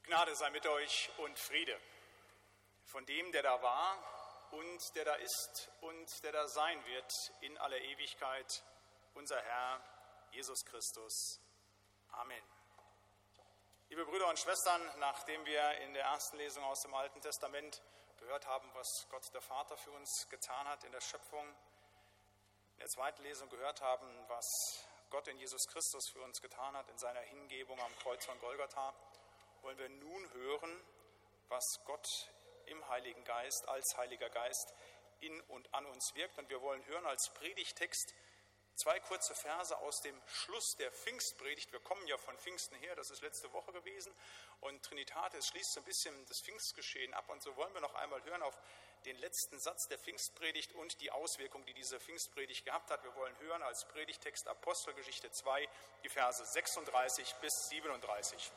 Gnade sei mit euch und Friede von dem, der da war und der da ist und der da sein wird in aller Ewigkeit, unser Herr Jesus Christus. Amen. Liebe Brüder und Schwestern, nachdem wir in der ersten Lesung aus dem Alten Testament gehört haben, was Gott der Vater für uns getan hat in der Schöpfung, in der zweiten Lesung gehört haben, was Gott in Jesus Christus für uns getan hat in seiner Hingebung am Kreuz von Golgatha, wollen wir nun hören, was Gott im Heiligen Geist, als Heiliger Geist in und an uns wirkt. Und wir wollen hören als Predigttext zwei kurze Verse aus dem Schluss der Pfingstpredigt. Wir kommen ja von Pfingsten her, das ist letzte Woche gewesen. Und Trinitatis schließt so ein bisschen das Pfingstgeschehen ab. Und so wollen wir noch einmal hören auf den letzten Satz der Pfingstpredigt und die Auswirkung, die diese Pfingstpredigt gehabt hat. Wir wollen hören als Predigttext Apostelgeschichte 2, die Verse 36 bis 37.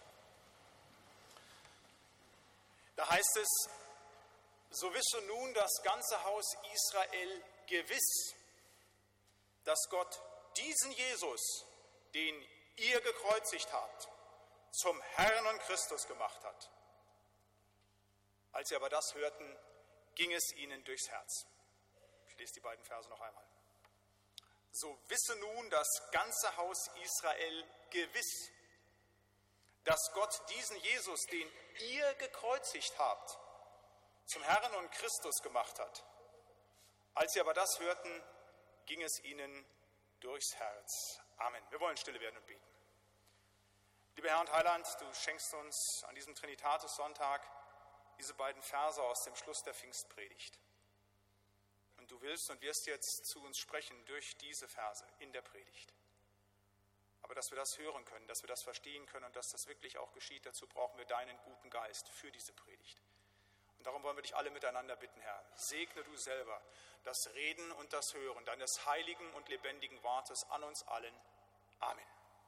Da heißt es: So wisse nun das ganze Haus Israel gewiss, dass Gott diesen Jesus, den ihr gekreuzigt habt, zum Herrn und Christus gemacht hat. Als sie aber das hörten, ging es ihnen durchs Herz. Ich lese die beiden Verse noch einmal. So wisse nun das ganze Haus Israel gewiss, dass Gott diesen Jesus, den ihr gekreuzigt habt, zum Herrn und Christus gemacht hat. Als sie aber das hörten, ging es ihnen durchs Herz. Amen. Wir wollen stille werden und beten. Lieber Herr und Heiland, du schenkst uns an diesem Trinitatis-Sonntag diese beiden Verse aus dem Schluss der Pfingstpredigt. Und du willst und wirst jetzt zu uns sprechen durch diese Verse in der Predigt. Aber dass wir das hören können, dass wir das verstehen können und dass das wirklich auch geschieht, dazu brauchen wir deinen guten Geist für diese Predigt. Und darum wollen wir dich alle miteinander bitten, Herr, segne du selber das Reden und das Hören deines heiligen und lebendigen Wortes an uns allen. Amen.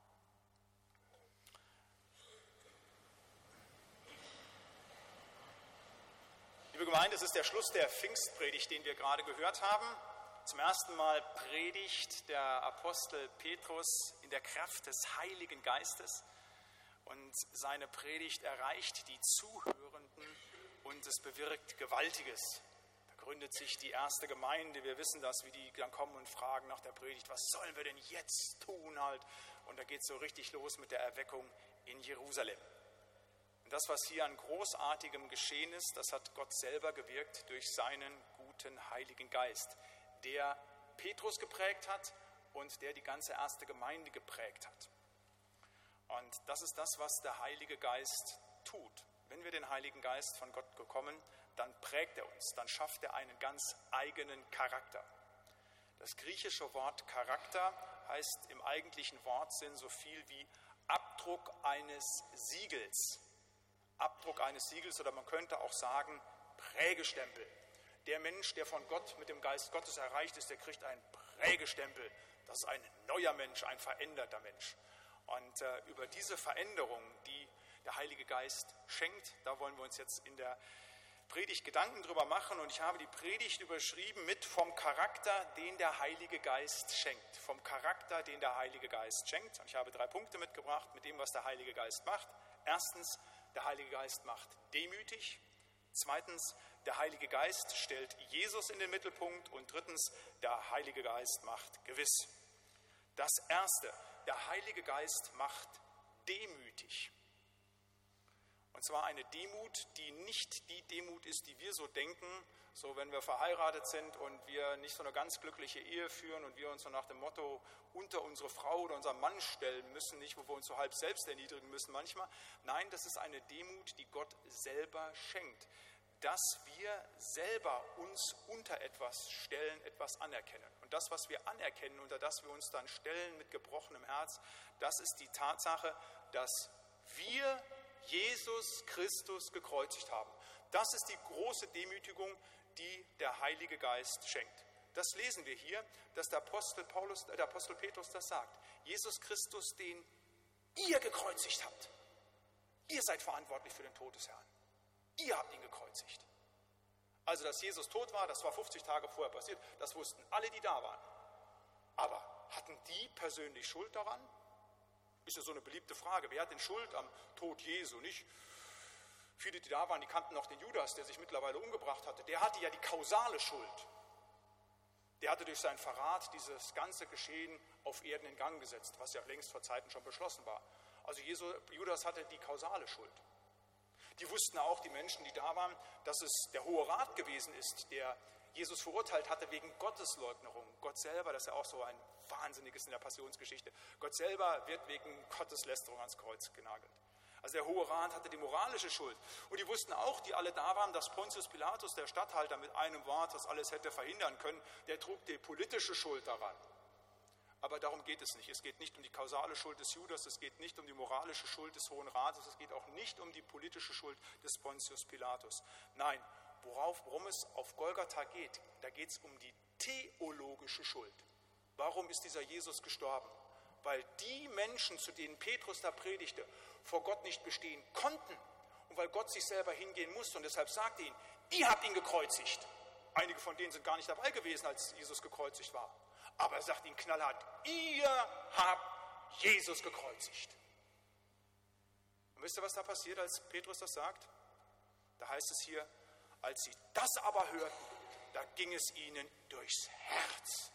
Liebe Gemeinde, es ist der Schluss der Pfingstpredigt, den wir gerade gehört haben. Zum ersten Mal predigt der Apostel Petrus in der Kraft des Heiligen Geistes. Und seine Predigt erreicht die Zuhörenden und es bewirkt Gewaltiges. Da gründet sich die erste Gemeinde. Wir wissen das, wie die dann kommen und fragen nach der Predigt, was sollen wir denn jetzt tun halt? Und da geht es so richtig los mit der Erweckung in Jerusalem. Und das, was hier an Großartigem geschehen ist, das hat Gott selber gewirkt durch seinen guten Heiligen Geist, der Petrus geprägt hat und der die ganze erste Gemeinde geprägt hat. Und das ist das, was der Heilige Geist tut. Wenn wir den Heiligen Geist von Gott bekommen, dann prägt er uns, dann schafft er einen ganz eigenen Charakter. Das griechische Wort Charakter heißt im eigentlichen Wortsinn so viel wie Abdruck eines Siegels. Abdruck eines Siegels, oder man könnte auch sagen Prägestempel. Der Mensch, der von Gott mit dem Geist Gottes erreicht ist, der kriegt einen Prägestempel. Das ist ein neuer Mensch, ein veränderter Mensch. Und über diese Veränderung, die der Heilige Geist schenkt, da wollen wir uns jetzt in der Predigt Gedanken drüber machen. Und ich habe die Predigt überschrieben mit vom Charakter, den der Heilige Geist schenkt. Vom Charakter, den der Heilige Geist schenkt. Und ich habe 3 Punkte mitgebracht mit dem, was der Heilige Geist macht. Erstens, der Heilige Geist macht demütig. Zweitens, der Heilige Geist stellt Jesus in den Mittelpunkt. Und drittens, der Heilige Geist macht gewiss. Das Erste, der Heilige Geist macht demütig. Und zwar eine Demut, die nicht die Demut ist, die wir so denken, so wenn wir verheiratet sind und wir nicht so eine ganz glückliche Ehe führen und wir uns so nach dem Motto unter unsere Frau oder unseren Mann stellen müssen, nicht, wo wir uns so halb selbst erniedrigen müssen manchmal. Nein, das ist eine Demut, die Gott selber schenkt, dass wir selber uns unter etwas stellen, etwas anerkennen. Und das, was wir anerkennen, unter das wir uns dann stellen mit gebrochenem Herz, das ist die Tatsache, dass wir Jesus Christus gekreuzigt haben. Das ist die große Demütigung, die der Heilige Geist schenkt. Das lesen wir hier, dass der Apostel Petrus das sagt. Jesus Christus, den ihr gekreuzigt habt. Ihr seid verantwortlich für den Tod des Herrn. Ihr habt ihn gekreuzigt. Also, dass Jesus tot war, das war 50 Tage vorher passiert, das wussten alle, die da waren. Aber hatten die persönlich Schuld daran? Ist ja so eine beliebte Frage. Wer hat denn Schuld am Tod Jesu? Nicht Viele, die da waren, die kannten noch den Judas, der sich mittlerweile umgebracht hatte. Der hatte ja die kausale Schuld. Der hatte durch seinen Verrat dieses ganze Geschehen auf Erden in Gang gesetzt, was ja längst vor Zeiten schon beschlossen war. Also Judas hatte die kausale Schuld. Die wussten auch, die Menschen, die da waren, dass es der Hohe Rat gewesen ist, der Jesus verurteilt hatte wegen Gottesleugnung. Gott selber, das ist ja auch so ein Wahnsinniges in der Passionsgeschichte, Gott selber wird wegen Gotteslästerung ans Kreuz genagelt. Also der Hohe Rat hatte die moralische Schuld. Und die wussten auch, die alle da waren, dass Pontius Pilatus, der Statthalter mit einem Wort, das alles hätte verhindern können, der trug die politische Schuld daran. Aber darum geht es nicht. Es geht nicht um die kausale Schuld des Judas, es geht nicht um die moralische Schuld des Hohen Rates, es geht auch nicht um die politische Schuld des Pontius Pilatus. Nein, worum es auf Golgatha geht, da geht es um die theologische Schuld. Warum ist dieser Jesus gestorben? Weil die Menschen, zu denen Petrus da predigte, vor Gott nicht bestehen konnten und weil Gott sich selber hingehen musste und deshalb sagte ihnen, ihr habt ihn gekreuzigt. Einige von denen sind gar nicht dabei gewesen, als Jesus gekreuzigt war. Aber er sagt ihnen knallhart, ihr habt Jesus gekreuzigt. Und wisst ihr, was da passiert, als Petrus das sagt? Da heißt es hier, als sie das aber hörten, da ging es ihnen durchs Herz.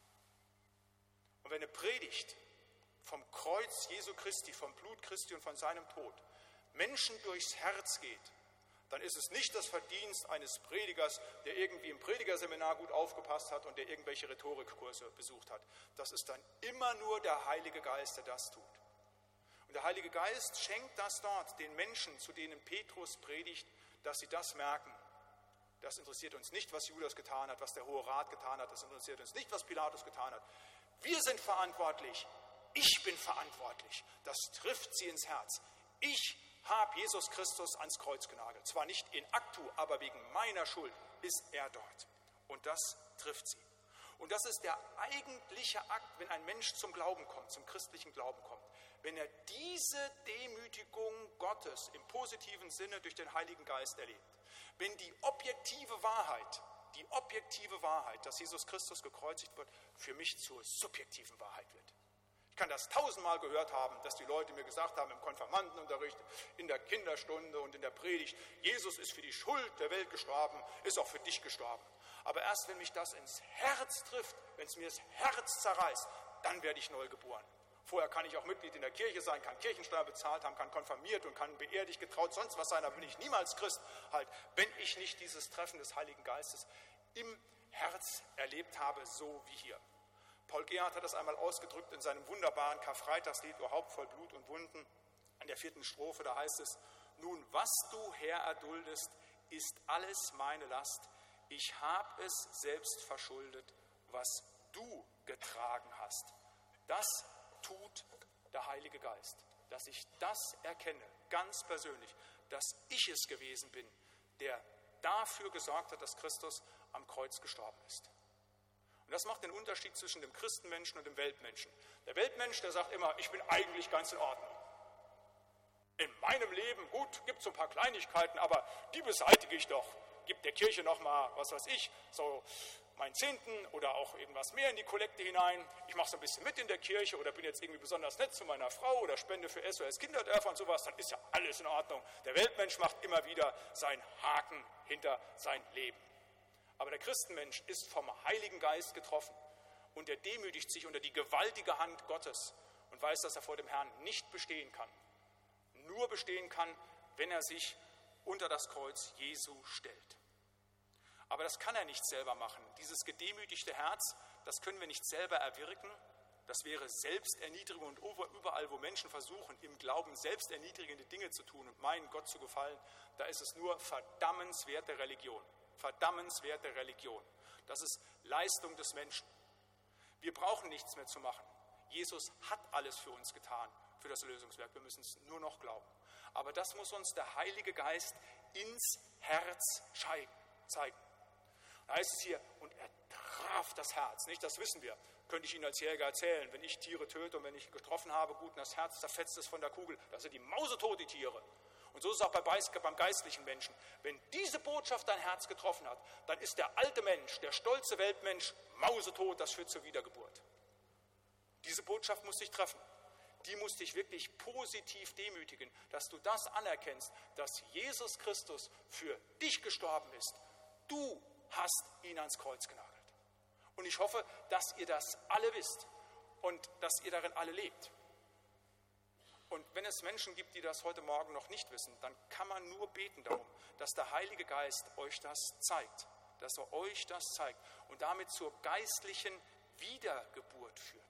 Und wenn eine Predigt vom Kreuz Jesu Christi, vom Blut Christi und von seinem Tod Menschen durchs Herz geht, dann ist es nicht das Verdienst eines Predigers, der irgendwie im Predigerseminar gut aufgepasst hat und der irgendwelche Rhetorikkurse besucht hat. Das ist dann immer nur der Heilige Geist, der das tut. Und der Heilige Geist schenkt das dort den Menschen, zu denen Petrus predigt, dass sie das merken. Das interessiert uns nicht, was Judas getan hat, was der Hohe Rat getan hat. Das interessiert uns nicht, was Pilatus getan hat. Wir sind verantwortlich. Ich bin verantwortlich. Das trifft sie ins Herz. Ich habe Jesus Christus ans Kreuz genagelt. Zwar nicht in actu, aber wegen meiner Schuld ist er dort. Und das trifft sie. Und das ist der eigentliche Akt, wenn ein Mensch zum Glauben kommt, zum christlichen Glauben kommt. Wenn er diese Demütigung Gottes im positiven Sinne durch den Heiligen Geist erlebt. Wenn die objektive Wahrheit, dass Jesus Christus gekreuzigt wird, für mich zur subjektiven Wahrheit wird. Ich kann das 1000-mal gehört haben, dass die Leute mir gesagt haben im Konfirmandenunterricht, in der Kinderstunde und in der Predigt, Jesus ist für die Schuld der Welt gestorben, ist auch für dich gestorben. Aber erst wenn mich das ins Herz trifft, wenn es mir das Herz zerreißt, dann werde ich neu geboren. Vorher kann ich auch Mitglied in der Kirche sein, kann Kirchensteuer bezahlt haben, kann konfirmiert und kann beerdigt, getraut, sonst was sein, aber bin ich niemals Christ, halt, wenn ich nicht dieses Treffen des Heiligen Geistes im Herz erlebt habe, so wie hier. Paul Gerhardt hat das einmal ausgedrückt in seinem wunderbaren Karfreitagslied, O Haupt voll Blut und Wunden, in der 4. Strophe, da heißt es, nun, was du, Herr, erduldest, ist alles meine Last. Ich hab es selbst verschuldet, was du getragen hast. Das tut der Heilige Geist, dass ich das erkenne, ganz persönlich, dass ich es gewesen bin, der dafür gesorgt hat, dass Christus am Kreuz gestorben ist. Und das macht den Unterschied zwischen dem Christenmenschen und dem Weltmenschen. Der Weltmensch, der sagt immer, ich bin eigentlich ganz in Ordnung. In meinem Leben, gut, gibt es so ein paar Kleinigkeiten, aber die beseitige ich doch. Gibt der Kirche nochmal, was weiß ich, so meinen Zehnten oder auch irgendwas mehr in die Kollekte hinein. Ich mache so ein bisschen mit in der Kirche oder bin jetzt irgendwie besonders nett zu meiner Frau oder spende für SOS Kinderdörfer und sowas, dann ist ja alles in Ordnung. Der Weltmensch macht immer wieder seinen Haken hinter sein Leben. Aber der Christenmensch ist vom Heiligen Geist getroffen und er demütigt sich unter die gewaltige Hand Gottes und weiß, dass er vor dem Herrn nicht bestehen kann. Nur bestehen kann, wenn er sich unter das Kreuz Jesu stellt. Aber das kann er nicht selber machen. Dieses gedemütigte Herz, das können wir nicht selber erwirken. Das wäre Selbsterniedrigung und überall, wo Menschen versuchen, im Glauben selbsterniedrigende Dinge zu tun und meinen, Gott zu gefallen, da ist es nur verdammenswerte Religion. Verdammenswerte Religion. Das ist Leistung des Menschen. Wir brauchen nichts mehr zu machen. Jesus hat alles für uns getan, für das Lösungswerk. Wir müssen es nur noch glauben. Aber das muss uns der Heilige Geist ins Herz zeigen. Da heißt es hier, und er traf das Herz. Nicht, das wissen wir. Könnte ich Ihnen als Jäger erzählen. Wenn ich Tiere töte und wenn ich getroffen habe, gut, und das Herz zerfetzt es von der Kugel. Das sind die mausetot, die Tiere. Und so ist es auch beim geistlichen Menschen. Wenn diese Botschaft dein Herz getroffen hat, dann ist der alte Mensch, der stolze Weltmensch, mausetot, das führt zur Wiedergeburt. Diese Botschaft muss dich treffen. die muss dich wirklich positiv demütigen, dass du das anerkennst, dass Jesus Christus für dich gestorben ist. Du hast ihn ans Kreuz genagelt. Und ich hoffe, dass ihr das alle wisst und dass ihr darin alle lebt. Und wenn es Menschen gibt, die das heute Morgen noch nicht wissen, dann kann man nur beten darum, dass der Heilige Geist euch das zeigt, dass er euch das zeigt und damit zur geistlichen Wiedergeburt führt.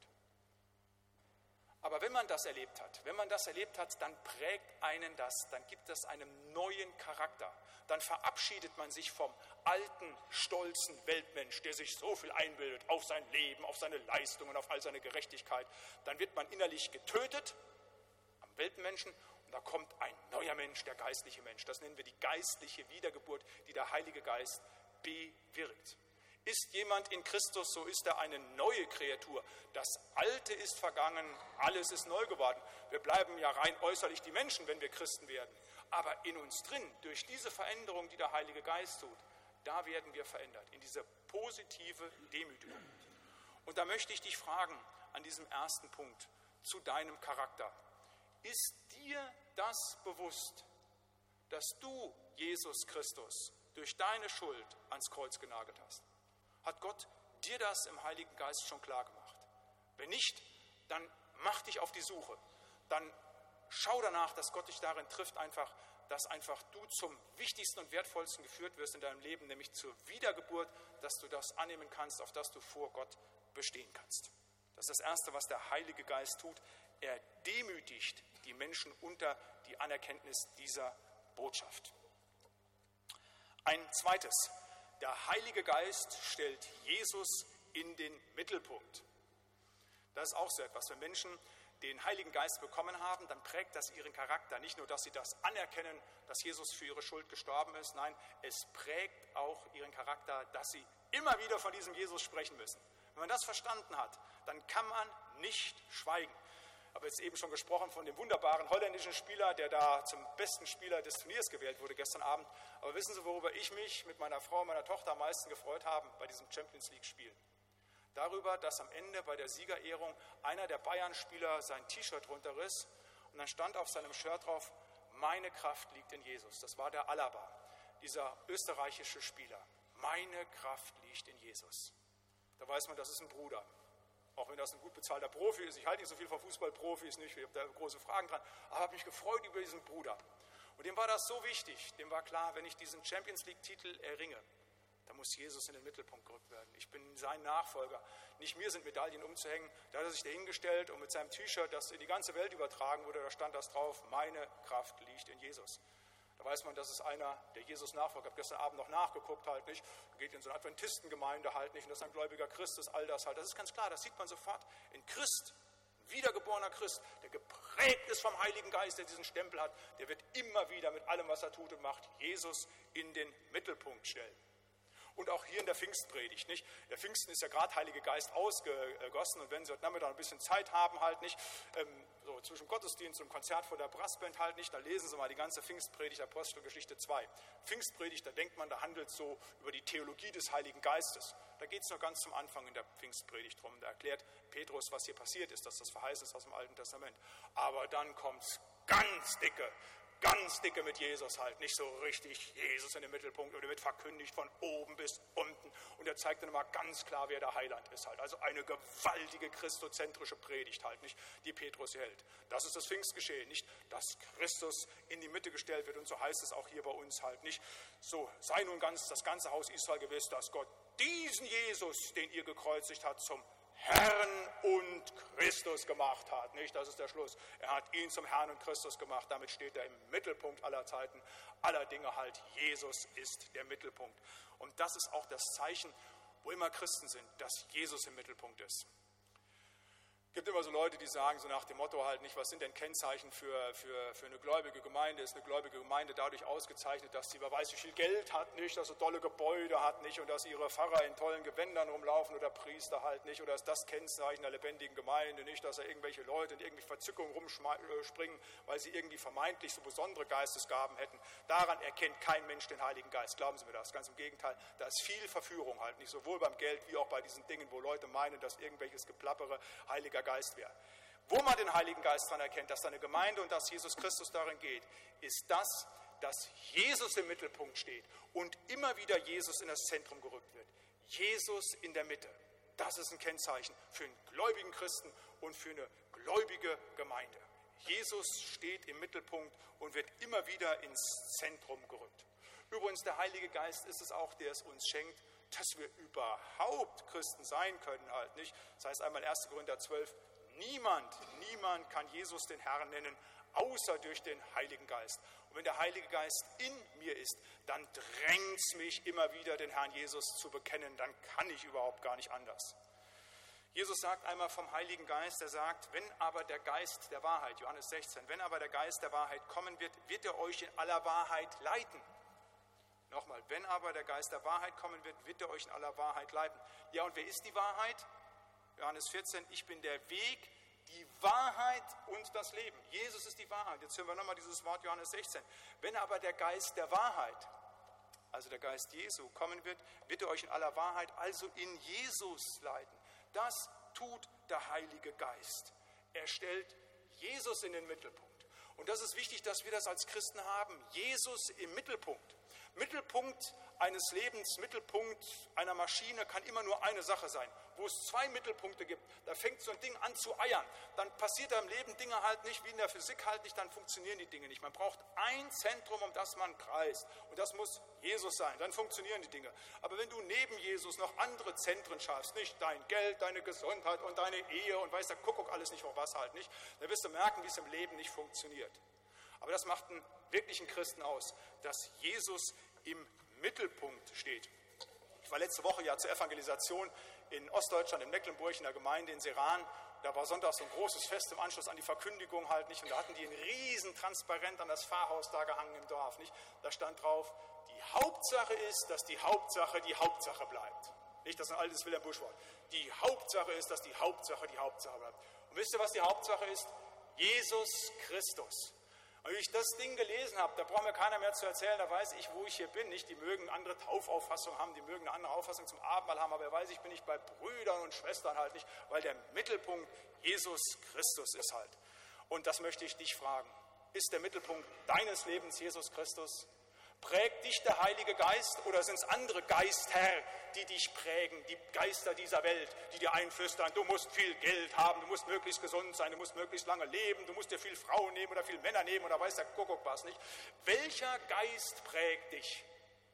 Aber wenn man das erlebt hat, dann prägt einen das, dann gibt es einen neuen Charakter. Dann verabschiedet man sich vom alten, stolzen Weltmensch, der sich so viel einbildet auf sein Leben, auf seine Leistungen, auf all seine Gerechtigkeit. Dann wird man innerlich getötet am Weltmenschen und da kommt ein neuer Mensch, der geistliche Mensch. Das nennen wir die geistliche Wiedergeburt, die der Heilige Geist bewirkt. Ist jemand in Christus, so ist er eine neue Kreatur. Das Alte ist vergangen, alles ist neu geworden. Wir bleiben ja rein äußerlich die Menschen, wenn wir Christen werden. Aber in uns drin, durch diese Veränderung, die der Heilige Geist tut, da werden wir verändert, in diese positive Demütigung. Und da möchte ich dich fragen, an diesem ersten Punkt, zu deinem Charakter. Ist dir das bewusst, dass du Jesus Christus durch deine Schuld ans Kreuz genagelt hast? Hat Gott dir das im Heiligen Geist schon klar gemacht? Wenn nicht, dann mach dich auf die Suche. Dann schau danach, dass Gott dich darin trifft, dass einfach du zum wichtigsten und wertvollsten geführt wirst in deinem Leben, nämlich zur Wiedergeburt, dass du das annehmen kannst, auf das du vor Gott bestehen kannst. Das ist das Erste, was der Heilige Geist tut. Er demütigt die Menschen unter die Anerkenntnis dieser Botschaft. Ein zweites. Der Heilige Geist stellt Jesus in den Mittelpunkt. Das ist auch so etwas. Wenn Menschen den Heiligen Geist bekommen haben, dann prägt das ihren Charakter. Nicht nur, dass sie das anerkennen, dass Jesus für ihre Schuld gestorben ist. Nein, es prägt auch ihren Charakter, dass sie immer wieder von diesem Jesus sprechen müssen. Wenn man das verstanden hat, dann kann man nicht schweigen. Ich habe jetzt eben schon gesprochen von dem wunderbaren holländischen Spieler, der da zum besten Spieler des Turniers gewählt wurde gestern Abend. Aber wissen Sie, worüber ich mich mit meiner Frau und meiner Tochter am meisten gefreut habe bei diesem Champions-League-Spiel? Darüber, dass am Ende bei der Siegerehrung einer der Bayern-Spieler sein T-Shirt runterriss und dann stand auf seinem Shirt drauf, meine Kraft liegt in Jesus. Das war der Alaba, dieser österreichische Spieler. Meine Kraft liegt in Jesus. Da weiß man, das ist ein Bruder. Auch wenn das ein gut bezahlter Profi ist. Ich halte nicht so viel von Fußballprofis, nicht, ich habe da große Fragen dran. Aber habe mich gefreut über diesen Bruder. Und dem war das so wichtig. Dem war klar, wenn ich diesen Champions-League-Titel erringe, dann muss Jesus in den Mittelpunkt gerückt werden. Ich bin sein Nachfolger. Nicht mir sind Medaillen umzuhängen. Da hat er sich dahingestellt und mit seinem T-Shirt, das in die ganze Welt übertragen wurde, da stand das drauf, meine Kraft liegt in Jesus. Da weiß man, das ist einer, der Jesus nachfolgt. Ich habe gestern Abend noch nachgeguckt, halt nicht. Geht in so eine Adventistengemeinde halt nicht. Und das ist ein gläubiger Christ, ist all das halt. Das ist ganz klar, das sieht man sofort. Ein Christ, ein wiedergeborener Christ, der geprägt ist vom Heiligen Geist, der diesen Stempel hat, der wird immer wieder mit allem, was er tut und macht, Jesus in den Mittelpunkt stellen. Und auch hier in der Pfingstpredigt, nicht? Der Pfingsten ist ja gerade Heilige Geist ausgegossen und wenn Sie heute Nachmittag ein bisschen Zeit haben, halt nicht, so zwischen Gottesdienst und Konzert vor der Brassband halt nicht, dann lesen Sie mal die ganze Pfingstpredigt, Apostelgeschichte 2. Pfingstpredigt, da denkt man, da handelt es so über die Theologie des Heiligen Geistes. Da geht es nur ganz zum Anfang in der Pfingstpredigt drum. Da erklärt Petrus, was hier passiert ist, dass das verheißen ist aus dem Alten Testament. Aber dann kommt es ganz dicke mit Jesus halt, nicht so richtig Jesus in den Mittelpunkt und er wird verkündigt von oben bis unten und er zeigt dann immer ganz klar, wer der Heiland ist halt. Also eine gewaltige christozentrische Predigt halt, nicht, die Petrus hier hält. Das ist das Pfingstgeschehen, nicht, dass Christus in die Mitte gestellt wird und so heißt es auch hier bei uns halt nicht. So sei nun ganz das ganze Haus Israel gewiss, dass Gott diesen Jesus, den ihr gekreuzigt habt, zum Herrn und Christus gemacht hat, nicht? Das ist der Schluss. Er hat ihn zum Herrn und Christus gemacht. Damit steht er im Mittelpunkt aller Zeiten, aller Dinge halt. Jesus ist der Mittelpunkt. Und das ist auch das Zeichen, wo immer Christen sind, dass Jesus im Mittelpunkt ist. Es gibt immer so Leute, die sagen so nach dem Motto halt nicht, was sind denn Kennzeichen für eine gläubige Gemeinde? Ist eine gläubige Gemeinde dadurch ausgezeichnet, dass sie, wer weiß wie viel Geld hat, nicht, dass sie tolle Gebäude hat, nicht, und dass ihre Pfarrer in tollen Gewändern rumlaufen oder Priester halt nicht, oder ist das Kennzeichen der lebendigen Gemeinde, nicht, dass da irgendwelche Leute in irgendwelche Verzückungen rumspringen, weil sie irgendwie vermeintlich so besondere Geistesgaben hätten. Daran erkennt kein Mensch den Heiligen Geist, glauben Sie mir das, ganz im Gegenteil, da ist viel Verführung halt nicht, sowohl beim Geld wie auch bei diesen Dingen, wo Leute meinen, dass irgendwelches Geplappere Heiliger Geist wäre. Wo man den Heiligen Geist daran erkennt, dass seine Gemeinde und dass Jesus Christus darin geht, ist das, dass Jesus im Mittelpunkt steht und immer wieder Jesus in das Zentrum gerückt wird. Jesus in der Mitte. Das ist ein Kennzeichen für einen gläubigen Christen und für eine gläubige Gemeinde. Jesus steht im Mittelpunkt und wird immer wieder ins Zentrum gerückt. Übrigens, der Heilige Geist ist es auch, der es uns schenkt, dass wir überhaupt Christen sein können halt, nicht? Das heißt einmal 1. Korinther 12, niemand kann Jesus den Herrn nennen, außer durch den Heiligen Geist. Und wenn der Heilige Geist in mir ist, dann drängt es mich immer wieder, den Herrn Jesus zu bekennen, dann kann ich überhaupt gar nicht anders. Jesus sagt einmal vom Heiligen Geist, er sagt, wenn aber der Geist der Wahrheit, Johannes 16, wenn aber der Geist der Wahrheit kommen wird, wird er euch in aller Wahrheit leiten. Nochmal, wenn aber der Geist der Wahrheit kommen wird, wird er euch in aller Wahrheit leiten. Ja, und wer ist die Wahrheit? Johannes 14, ich bin der Weg, die Wahrheit und das Leben. Jesus ist die Wahrheit. Jetzt hören wir nochmal dieses Wort Johannes 16. Wenn aber der Geist der Wahrheit, also der Geist Jesu, kommen wird, wird er euch in aller Wahrheit, also in Jesus leiten. Das tut der Heilige Geist. Er stellt Jesus in den Mittelpunkt. Und das ist wichtig, dass wir das als Christen haben. Jesus im Mittelpunkt. Mittelpunkt eines Lebens, Mittelpunkt einer Maschine kann immer nur eine Sache sein. Wo es zwei Mittelpunkte gibt, da fängt so ein Ding an zu eiern. Dann passiert da im Leben Dinge halt nicht, wie in der Physik halt nicht, dann funktionieren die Dinge nicht. Man braucht ein Zentrum, um das man kreist. Und das muss Jesus sein, dann funktionieren die Dinge. Aber wenn du neben Jesus noch andere Zentren schaffst, nicht dein Geld, deine Gesundheit und deine Ehe und weiß der Kuckuck alles nicht, noch was halt nicht, dann wirst du merken, wie es im Leben nicht funktioniert. Aber das macht einen wirklichen Christen aus, dass Jesus im Mittelpunkt steht. Ich war letzte Woche ja zur Evangelisation in Ostdeutschland, in Mecklenburg, in der Gemeinde in Seran. Da war sonntags so ein großes Fest im Anschluss an die Verkündigung halt nicht. Und da hatten die ein riesen Transparent an das Pfarrhaus da gehangen im Dorf, nicht? Da stand drauf, die Hauptsache ist, dass die Hauptsache bleibt. Nicht, das ist ein altes Wilhelm Busch-Wort. Die Hauptsache ist, dass die Hauptsache bleibt. Und wisst ihr, was die Hauptsache ist? Jesus Christus. Und wie ich das Ding gelesen habe, da braucht mir keiner mehr zu erzählen, da weiß ich, wo ich hier bin. Nicht, die mögen andere Taufauffassung haben, die mögen eine andere Auffassung zum Abendmahl haben, aber er weiß, ich bin nicht bei Brüdern und Schwestern halt nicht, weil der Mittelpunkt Jesus Christus ist halt. Und das möchte ich dich fragen. Ist der Mittelpunkt deines Lebens Jesus Christus? Prägt dich der Heilige Geist oder sind es andere Geister, die dich prägen, die Geister dieser Welt, die dir einflüstern, du musst viel Geld haben, du musst möglichst gesund sein, du musst möglichst lange leben, du musst dir viel Frauen nehmen oder viel Männer nehmen oder weiß der Kuckuck was nicht. Welcher Geist prägt dich?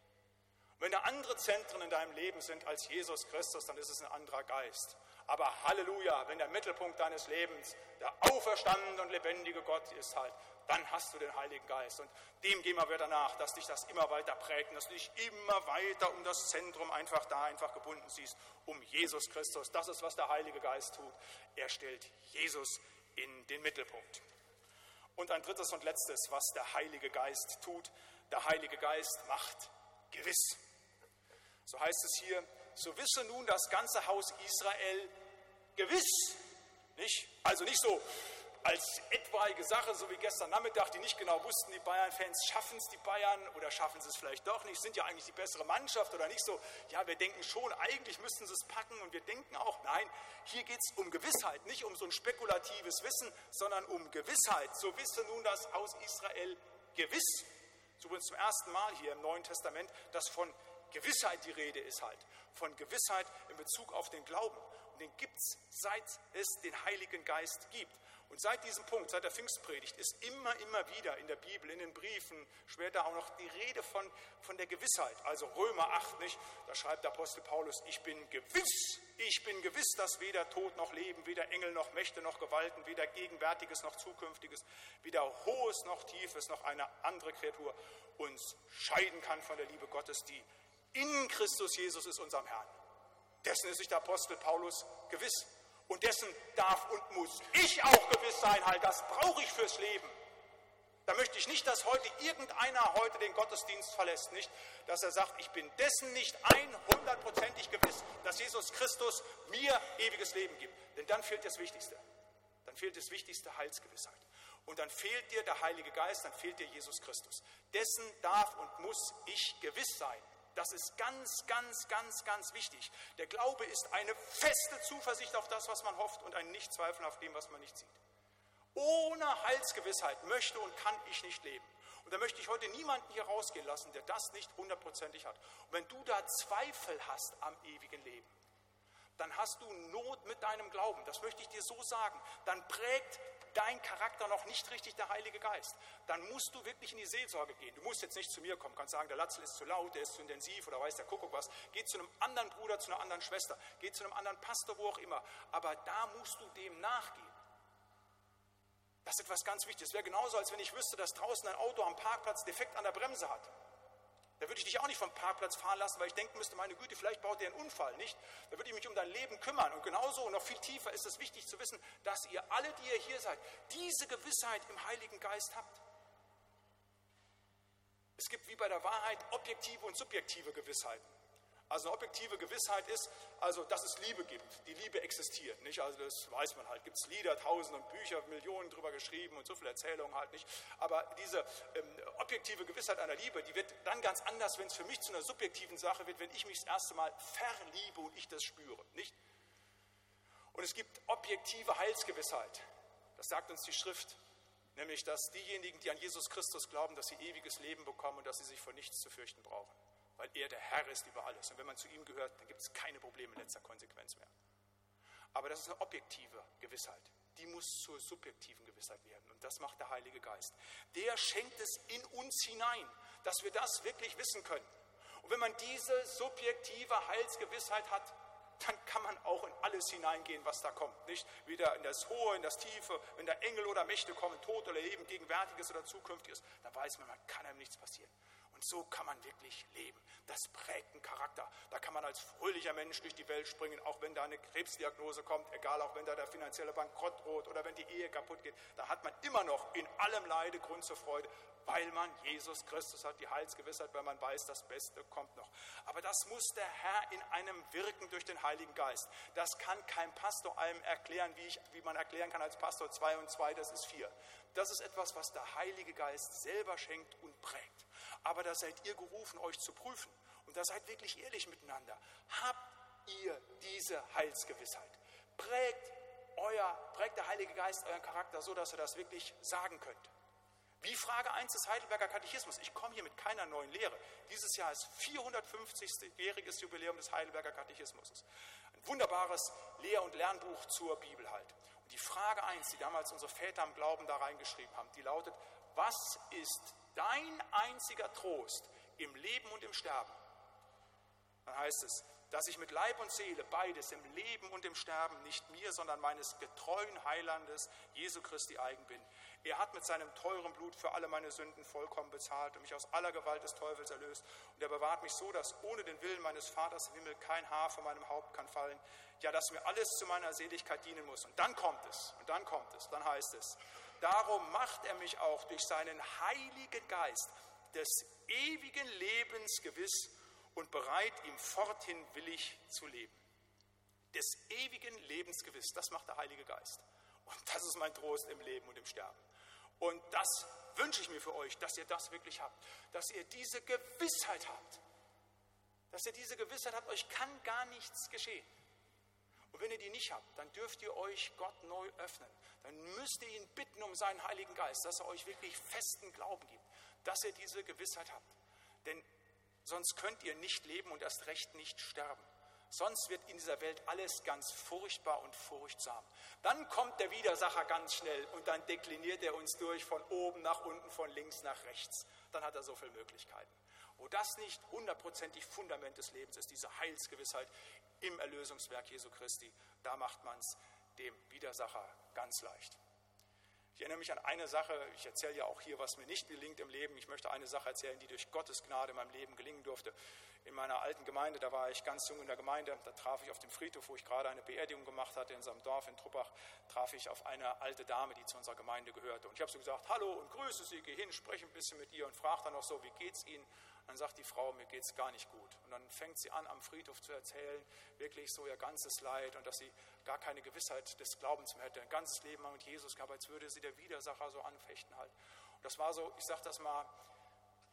Wenn da andere Zentren in deinem Leben sind als Jesus Christus, dann ist es ein anderer Geist. Aber Halleluja, wenn der Mittelpunkt deines Lebens der auferstandene und lebendige Gott ist halt, dann hast du den Heiligen Geist. Und dem gehen wir wieder nach, dass dich das immer weiter prägt, dass du dich immer weiter um das Zentrum einfach gebunden siehst, um Jesus Christus. Das ist, was der Heilige Geist tut. Er stellt Jesus in den Mittelpunkt. Und ein drittes und letztes, was der Heilige Geist tut. Der Heilige Geist macht gewiss. So heißt es hier, so wisse nun das ganze Haus Israel gewiss. Nicht? Also nicht so als etwaige Sache, so wie gestern Nachmittag, die nicht genau wussten, die Bayern-Fans, schaffen es die Bayern oder schaffen sie es vielleicht doch nicht, sind ja eigentlich die bessere Mannschaft oder nicht so. Ja, wir denken schon, eigentlich müssten sie es packen und wir denken auch, nein, hier geht es um Gewissheit, nicht um so ein spekulatives Wissen, sondern um Gewissheit. So wisse nun das Haus Israel gewiss. So übrigens zum ersten Mal hier im Neuen Testament, dass von Gewissheit die Rede ist halt. Von Gewissheit in Bezug auf den Glauben. Und den gibt es, seit es den Heiligen Geist gibt. Und seit diesem Punkt, seit der Pfingstpredigt, ist immer wieder in der Bibel, in den Briefen, später auch noch die Rede von der Gewissheit. Also Römer 8, nicht? Da schreibt der Apostel Paulus, ich bin gewiss, dass weder Tod noch Leben, weder Engel noch Mächte noch Gewalten, weder Gegenwärtiges noch Zukünftiges, weder Hohes noch Tiefes noch eine andere Kreatur uns scheiden kann von der Liebe Gottes, die in Christus Jesus ist, unserem Herrn. Dessen ist sich der Apostel Paulus gewiss. Und dessen darf und muss ich auch gewiss sein, halt, das brauche ich fürs Leben. Da möchte ich nicht, dass irgendeiner heute den Gottesdienst verlässt, nicht, dass er sagt, ich bin dessen nicht 100%ig gewiss, dass Jesus Christus mir ewiges Leben gibt. Denn dann fehlt das Wichtigste. Dann fehlt das Wichtigste, Heilsgewissheit. Und dann fehlt dir der Heilige Geist, dann fehlt dir Jesus Christus. Dessen darf und muss ich gewiss sein. Das ist ganz, ganz, ganz, ganz wichtig. Der Glaube ist eine feste Zuversicht auf das, was man hofft und ein Nichtzweifeln auf dem, was man nicht sieht. Ohne Heilsgewissheit möchte und kann ich nicht leben. Und da möchte ich heute niemanden hier rausgehen lassen, der das nicht hundertprozentig hat. Und wenn du da Zweifel hast am ewigen Leben, dann hast du Not mit deinem Glauben. Das möchte ich dir so sagen. Dann prägt dein Charakter noch nicht richtig der Heilige Geist. Dann musst du wirklich in die Seelsorge gehen. Du musst jetzt nicht zu mir kommen, kannst sagen, der Latzel ist zu laut, der ist zu intensiv oder weiß der Kuckuck was. Geh zu einem anderen Bruder, zu einer anderen Schwester, geh zu einem anderen Pastor, wo auch immer. Aber da musst du dem nachgehen. Das ist etwas ganz Wichtiges. Es wäre genauso, als wenn ich wüsste, dass draußen ein Auto am Parkplatz defekt an der Bremse hat. Da würde ich dich auch nicht vom Parkplatz fahren lassen, weil ich denken müsste, meine Güte, vielleicht baut der einen Unfall, nicht? Da würde ich mich um dein Leben kümmern. Und genauso und noch viel tiefer ist es wichtig zu wissen, dass ihr alle, die ihr hier seid, diese Gewissheit im Heiligen Geist habt. Es gibt wie bei der Wahrheit objektive und subjektive Gewissheiten. Also eine objektive Gewissheit ist, also dass es Liebe gibt. Die Liebe existiert, nicht? Also das weiß man halt. Gibt es Lieder, Tausende und Bücher, Millionen drüber geschrieben und so viele Erzählungen halt nicht. Aber diese objektive Gewissheit einer Liebe, die wird dann ganz anders, wenn es für mich zu einer subjektiven Sache wird, wenn ich mich das erste Mal verliebe und ich das spüre, nicht? Und es gibt objektive Heilsgewissheit. Das sagt uns die Schrift. Nämlich, dass diejenigen, die an Jesus Christus glauben, dass sie ewiges Leben bekommen und dass sie sich vor nichts zu fürchten brauchen. Weil er der Herr ist über alles. Und wenn man zu ihm gehört, dann gibt es keine Probleme in letzter Konsequenz mehr. Aber das ist eine objektive Gewissheit. Die muss zur subjektiven Gewissheit werden. Und das macht der Heilige Geist. Der schenkt es in uns hinein, dass wir das wirklich wissen können. Und wenn man diese subjektive Heilsgewissheit hat, dann kann man auch in alles hineingehen, was da kommt. Nicht wieder in das Hohe, in das Tiefe, wenn da Engel oder Mächte kommen, Tod oder Leben, Gegenwärtiges oder Zukünftiges, dann weiß man, man kann einem nichts passieren. Und so kann man wirklich leben. Das prägt einen Charakter. Da kann man als fröhlicher Mensch durch die Welt springen, auch wenn da eine Krebsdiagnose kommt, egal, auch wenn da der finanzielle Bankrott droht oder wenn die Ehe kaputt geht. Da hat man immer noch in allem Leide Grund zur Freude, weil man Jesus Christus hat, die Heilsgewissheit, weil man weiß, das Beste kommt noch. Aber das muss der Herr in einem wirken durch den Heiligen Geist. Das kann kein Pastor einem erklären, wie man erklären kann als Pastor 2 und 2, das ist 4. Das ist etwas, was der Heilige Geist selber schenkt und prägt. Aber da seid ihr gerufen, euch zu prüfen. Und da seid wirklich ehrlich miteinander. Habt ihr diese Heilsgewissheit? Prägt der Heilige Geist euren Charakter so, dass ihr das wirklich sagen könnt. Wie Frage 1 des Heidelberger Katechismus. Ich komme hier mit keiner neuen Lehre. Dieses Jahr ist 450-jähriges Jubiläum des Heidelberger Katechismus. Ein wunderbares Lehr- und Lernbuch zur Bibel halt. Und die Frage 1, die damals unsere Väter im Glauben da reingeschrieben haben, die lautet: Was ist dein einziger Trost im Leben und im Sterben? Dann heißt es, dass ich mit Leib und Seele beides im Leben und im Sterben nicht mir, sondern meines getreuen Heilandes Jesu Christi eigen bin. Er hat mit seinem teuren Blut für alle meine Sünden vollkommen bezahlt und mich aus aller Gewalt des Teufels erlöst. Und er bewahrt mich so, dass ohne den Willen meines Vaters im Himmel kein Haar von meinem Haupt kann fallen. Ja, dass mir alles zu meiner Seligkeit dienen muss. Und dann kommt es, dann heißt es: Darum macht er mich auch durch seinen Heiligen Geist des ewigen Lebens gewiss und bereit, ihm forthin willig zu leben. Des ewigen Lebens gewiss, das macht der Heilige Geist. Und das ist mein Trost im Leben und im Sterben. Und das wünsche ich mir für euch, dass ihr das wirklich habt. Dass ihr diese Gewissheit habt. Dass ihr diese Gewissheit habt, euch kann gar nichts geschehen. Und wenn ihr die nicht habt, dann dürft ihr euch Gott neu öffnen. Dann müsst ihr ihn bitten um seinen Heiligen Geist, dass er euch wirklich festen Glauben gibt. Dass ihr diese Gewissheit habt. Denn sonst könnt ihr nicht leben und erst recht nicht sterben. Sonst wird in dieser Welt alles ganz furchtbar und furchtsam. Dann kommt der Widersacher ganz schnell und dann dekliniert er uns durch von oben nach unten, von links nach rechts. Dann hat er so viele Möglichkeiten. Wo das nicht hundertprozentig Fundament des Lebens ist, diese Heilsgewissheit im Erlösungswerk Jesu Christi, da macht man es dem Widersacher ganz leicht. Ich erinnere mich an eine Sache, ich erzähle ja auch hier, was mir nicht gelingt im Leben. Ich möchte eine Sache erzählen, die durch Gottes Gnade in meinem Leben gelingen durfte. In meiner alten Gemeinde, da war ich ganz jung in der Gemeinde, da traf ich auf dem Friedhof, wo ich gerade eine Beerdigung gemacht hatte, in unserem Dorf in Truppach, traf ich auf eine alte Dame, die zu unserer Gemeinde gehörte. Und ich habe so gesagt: Hallo und grüße Sie, gehe hin, spreche ein bisschen mit ihr und frage dann noch so: Wie geht's Ihnen? Dann sagt die Frau: Mir geht's gar nicht gut. Und dann fängt sie an, am Friedhof zu erzählen, wirklich so ihr ganzes Leid und dass sie gar keine Gewissheit des Glaubens mehr hätte, ein ganzes Leben lang mit Jesus gehabt, als würde sie der Widersacher so anfechten halt. Und das war so, ich sage das mal,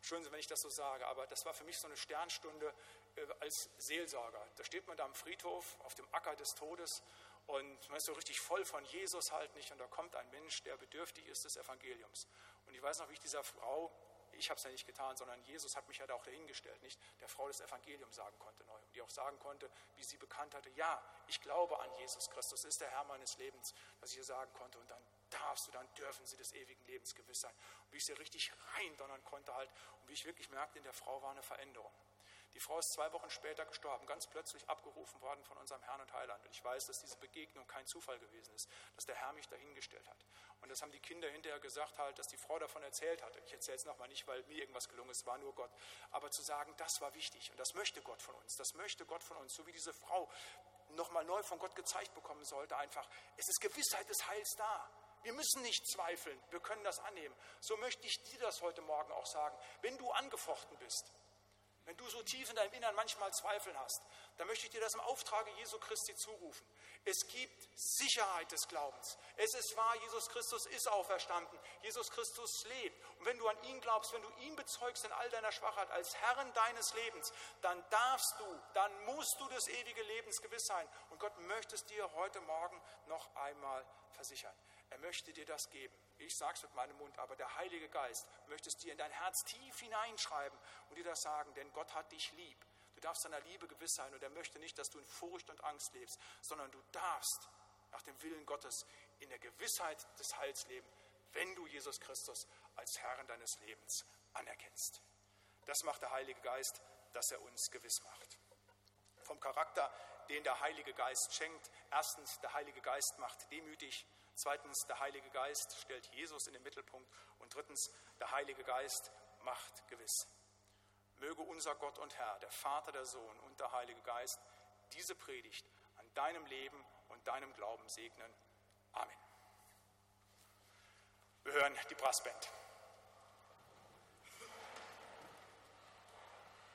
Entschuldigen Sie, wenn ich das so sage, aber das war für mich so eine Sternstunde als Seelsorger. Da steht man da am Friedhof, auf dem Acker des Todes und man ist so richtig voll von Jesus halt nicht und da kommt ein Mensch, der bedürftig ist des Evangeliums. Und ich weiß noch, wie ich dieser Frau, ich habe es ja nicht getan, sondern Jesus hat mich ja da auch dahingestellt, nicht der Frau das Evangelium sagen konnte neu und die auch sagen konnte, wie sie bekannt hatte, ja, ich glaube an Jesus Christus, ist der Herr meines Lebens, dass ich ihr sagen konnte und dann dürfen sie des ewigen Lebens gewiss sein. Und wie ich sie richtig reindonnern konnte halt und wie ich wirklich merkte, in der Frau war eine Veränderung. Die Frau ist 2 Wochen später gestorben, ganz plötzlich abgerufen worden von unserem Herrn und Heiland. Und ich weiß, dass diese Begegnung kein Zufall gewesen ist, dass der Herr mich dahingestellt hat. Und das haben die Kinder hinterher gesagt, halt, dass die Frau davon erzählt hatte. Ich erzähle es nochmal nicht, weil mir irgendwas gelungen ist, war nur Gott. Aber zu sagen, das war wichtig und das möchte Gott von uns, so wie diese Frau nochmal neu von Gott gezeigt bekommen sollte, einfach, es ist Gewissheit des Heils da. Wir müssen nicht zweifeln, wir können das annehmen. So möchte ich dir das heute Morgen auch sagen. Wenn du angefochten bist, wenn du so tief in deinem Innern manchmal Zweifel hast, dann möchte ich dir das im Auftrage Jesu Christi zurufen. Es gibt Sicherheit des Glaubens. Es ist wahr, Jesus Christus ist auferstanden. Jesus Christus lebt. Und wenn du an ihn glaubst, wenn du ihn bezeugst in all deiner Schwachheit als Herrn deines Lebens, dann musst du des ewigen Lebens gewiss sein. Und Gott möchte es dir heute Morgen noch einmal versichern. Er möchte dir das geben. Ich sage es mit meinem Mund, aber der Heilige Geist möchte es dir in dein Herz tief hineinschreiben und dir das sagen, denn Gott hat dich lieb. Du darfst seiner Liebe gewiss sein und er möchte nicht, dass du in Furcht und Angst lebst, sondern du darfst nach dem Willen Gottes in der Gewissheit des Heils leben, wenn du Jesus Christus als Herrn deines Lebens anerkennst. Das macht der Heilige Geist, dass er uns gewiss macht. Vom Charakter, den der Heilige Geist schenkt. Erstens, der Heilige Geist macht demütig. Zweitens, der Heilige Geist stellt Jesus in den Mittelpunkt. Und drittens, der Heilige Geist macht gewiss. Möge unser Gott und Herr, der Vater, der Sohn und der Heilige Geist, diese Predigt an deinem Leben und deinem Glauben segnen. Amen. Wir hören die Brassband.